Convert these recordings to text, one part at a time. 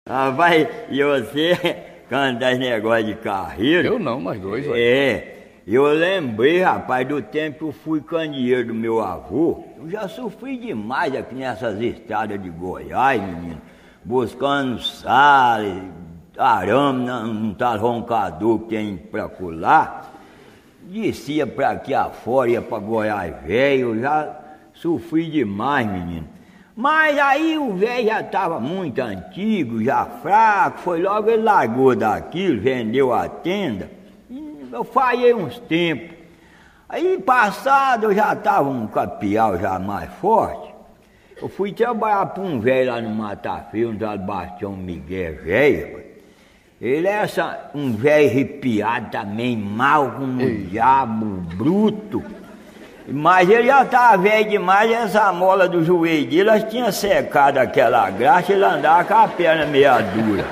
Rapaz, e você canta esse negócio de carreira? Eu não, nós dois, ué. Eu lembrei, rapaz, do tempo que eu fui candeeiro do meu avô. Eu já sofri demais aqui nessas estradas de Goiás, menino. Buscando sal, arame num tal roncador que tem pra colar. Descia pra aqui afora, ia pra Goiás velho. Eu já sofri demais, menino. Mas aí o velho já estava muito antigo, já fraco. Foi logo ele largou daquilo, vendeu a tenda. Eu falhei uns tempos. Aí passado eu já estava um capial já mais forte. Eu fui trabalhar para um velho lá no Mata Frio, um tal Bastião Miguel velho. Ele é um velho arrepiado também, mal como um diabo, bruto. Mas ele já estava velho demais, essa mola do joelho dele, elas tinham secado aquela graxa, ele andava com a perna meia dura.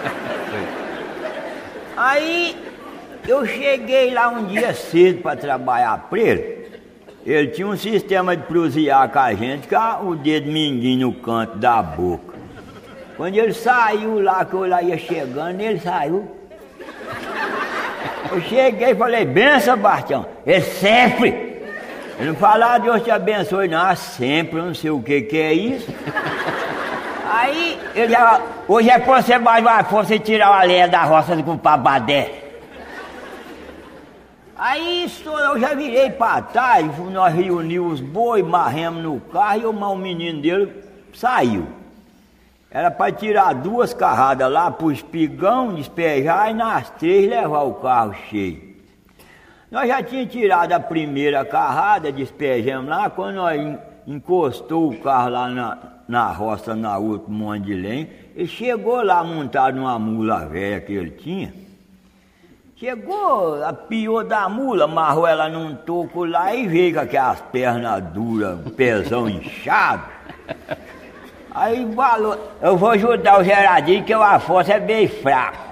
Aí eu cheguei lá um dia cedo para trabalhar para ele. Ele tinha um sistema de prosear com a gente, com o dedo mindinho no canto da boca. Quando ele saiu lá, que eu lá ia chegando, ele saiu. Eu cheguei e falei, benção, Bastião. Ele sempre. Ele não falava, Deus te abençoe, não, sempre, eu não sei o que é isso. Aí, ele já, hoje é que você vai você tirar a lenha da roça com o Pabadé. Aí, eu já virei pra trás, nós reunimos os boi, marremos no carro e o menino dele saiu. Era para tirar 2 carradas lá pro espigão, despejar e nas 3 levar o carro cheio. Nós já tínhamos tirado a primeira carrada, despejamos lá, quando nós encostou o carro lá na roça, na outra monte de lenha, ele chegou lá montado numa mula velha que ele tinha. Chegou, apiou da mula, amarrou ela num toco lá e veio com aquelas pernas duras, pezão inchado. Aí falou, eu vou ajudar o Gerardinho que o Afonso é bem fraco.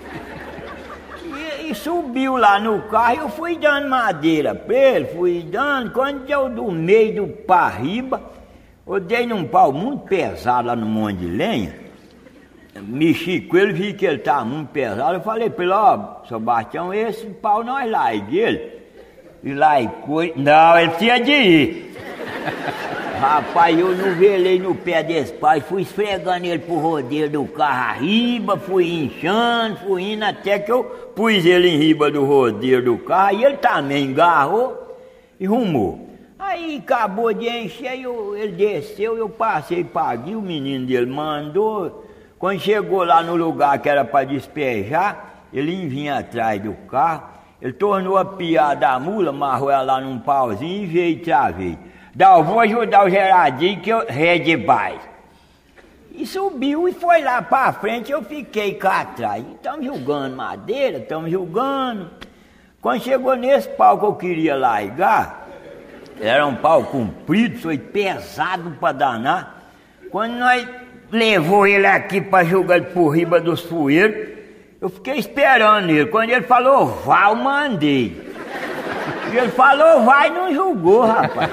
E subiu lá no carro e eu fui dando madeira pra ele, fui dando. Quando deu do meio do parriba, eu dei num pau muito pesado lá no monte de lenha. Mexi com ele, vi que ele estava muito pesado. Eu falei pra ele, ó, seu Bastião, esse pau nós largue ele. E largou, não, ele tinha de ir. Rapaz, eu não velei no pé desse pai, fui esfregando ele pro rodeio do carro arriba, fui inchando, fui indo até que eu pus ele em riba do rodeio do carro e ele também engarrou e rumou. Aí acabou de encher, ele desceu, eu passei, paguei, o menino dele mandou. Quando chegou lá no lugar que era para despejar, ele vinha atrás do carro, ele tornou a piar da mula, amarrou ela lá num pauzinho e veio outra vez. Eu vou ajudar o Gerardinho que eu rede baixo. E subiu e foi lá pra frente, eu fiquei cá atrás. Estamos julgando madeira, estamos julgando. Quando chegou nesse pau que eu queria largar, era um pau comprido, foi pesado pra danar. Quando nós levou ele aqui pra jogar ele por riba dos fueiros, eu fiquei esperando ele. Quando ele falou, vá, eu mandei. Ele falou, vai, não julgou, rapaz.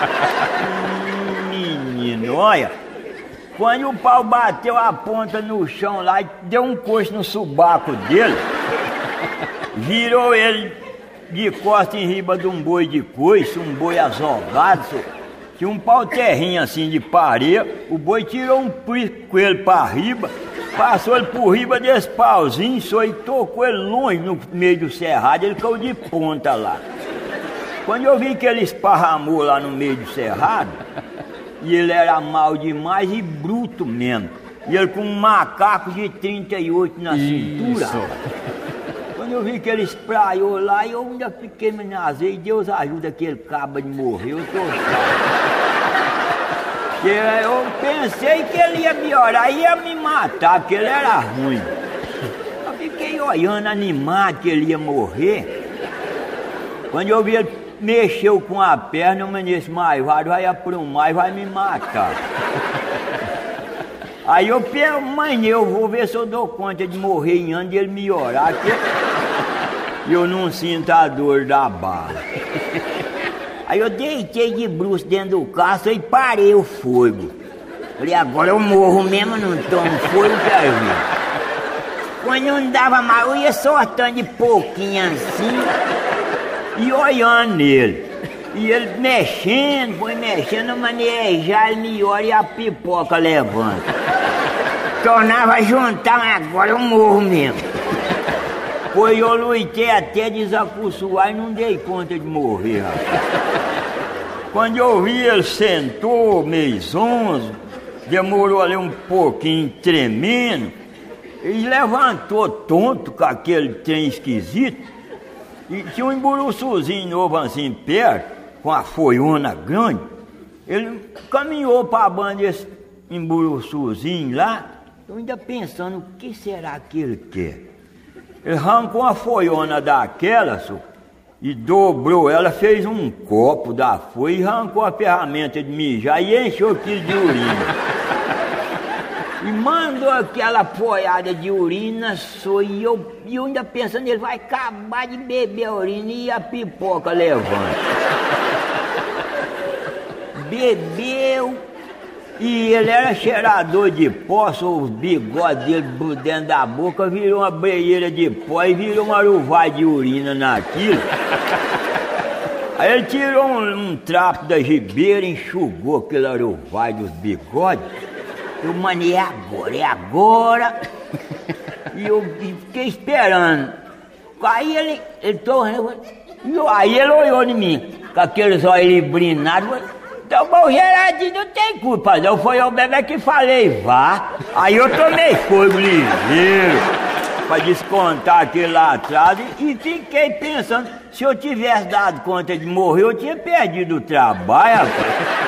Menino, olha. Quando o pau bateu a ponta no chão lá, deu um coice no subaco dele, virou ele de costas em riba de um boi de coice, um boi azogado, tinha um pau terrinho assim de pareia, o boi tirou um prisco com ele pra riba, passou ele por riba desse pauzinho, só e tocou ele longe no meio do cerrado, ele caiu de ponta lá. Quando eu vi que ele esparramou lá no meio do cerrado, e ele era mal demais e bruto mesmo, e ele com um macaco de 38 na cintura. Quando eu vi que ele espraiou lá, eu ainda fiquei me nazei, Deus ajuda aquele caba de morrer, eu tô eu pensei que ele ia piorar, ia me matar, porque ele era ruim. Eu fiquei olhando, animado que ele ia morrer. Quando eu vi ele mexeu com a perna, mas nesse maivado vai aprumar e vai me matar. Aí eu mãe, eu vou ver se eu dou conta de morrer em ano e ele melhorar, que eu não sinto a dor da bala. Aí eu deitei de bruços dentro do carro e parei o fogo. Falei, agora eu morro mesmo, não tomo fogo, quero ver. Quando não dava mais, eu ia soltando de pouquinho assim e olhando nele. E ele mexendo, foi mexendo, manejar, ele me olha e a pipoca levanta. Tornava a juntar, mas agora eu morro mesmo. Pois eu lutei até desacostumar e não dei conta de morrer, rapaz. Quando eu vi ele sentou, meio zonzo, demorou ali um pouquinho tremendo, ele levantou tonto com aquele trem esquisito, e tinha um emburuçuzinho novo assim perto, com a foiona grande. Ele caminhou para a banda desse emburuçuzinho lá, eu ainda pensando, o que será que ele quer? Ele arrancou uma foiona daquela, e dobrou ela, fez um copo da folha e arrancou a ferramenta de mijar e encheu aquilo de urina. E mandou aquela folhada de urina, e eu ainda pensando, ele vai acabar de beber a urina e a pipoca levanta. Bebeu, e ele era cheirador de pó, os bigodes dele por dentro da boca, virou uma breieira de pó e virou uma aruvai de urina naquilo. Aí ele tirou um trapo da gibeira, enxugou aquele aruvai dos bigodes. Eu manei, é agora. E eu fiquei esperando. Aí ele tornou, aí ele olhou em mim, com aqueles olhos brinados. Então, bom, Gerardinho, não tem culpa, não. Foi eu mesmo que falei, vá. Aí eu tomei fogo ligeiro pra descontar aquele lá atrás e fiquei pensando, se eu tivesse dado conta de morrer, eu tinha perdido o trabalho, rapaz.